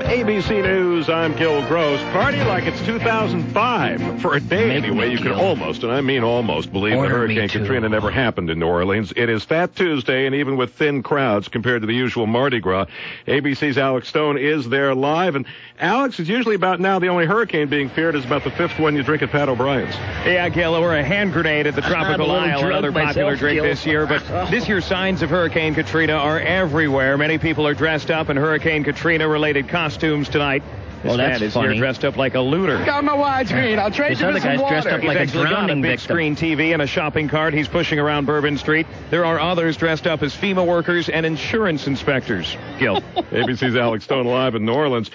ABC News, I'm Gil Gross. Party like it's 2005. For a day, anyway, you can almost, and I mean almost, believe that Hurricane Katrina never happened in New Orleans. It is Fat Tuesday, and even with thin crowds compared to the usual Mardi Gras, ABC's Alex Stone is there live. And Alex, it's usually about now the only hurricane being feared is about the fifth one you drink at Pat O'Brien's. Yeah, Gil, or a hand grenade at the Tropical Isle, another popular drink this year. But this year, signs of Hurricane Katrina are everywhere. Many people are dressed up in Hurricane Katrina-related costumes tonight. This man is here dressed up like a looter. Got my widescreen. I'll trade you with some water. Dressed up like a drowning big screen TV and a shopping cart. He's pushing around Bourbon Street. There are others dressed up as FEMA workers and insurance inspectors. Gil. ABC's Alex Stone live in New Orleans.